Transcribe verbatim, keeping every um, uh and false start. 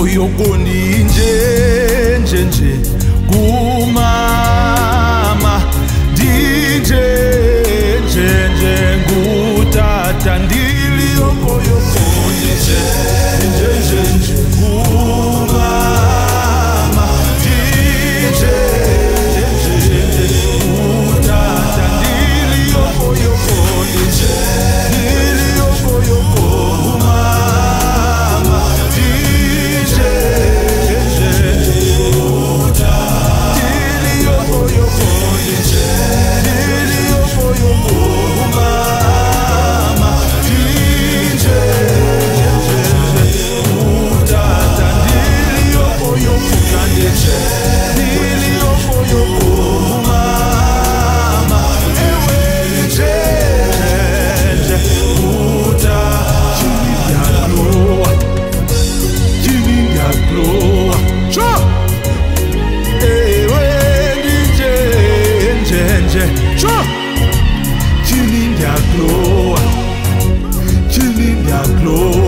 yokoni nje nje nje kumama dije nje nje ngutata ndili yoko yokoni nje nje nje nje kumama dije nje nje nje ngutata ndili yoko yokoni nje ndili yoko yoko Sure. Chilling their glow, chilling their glow.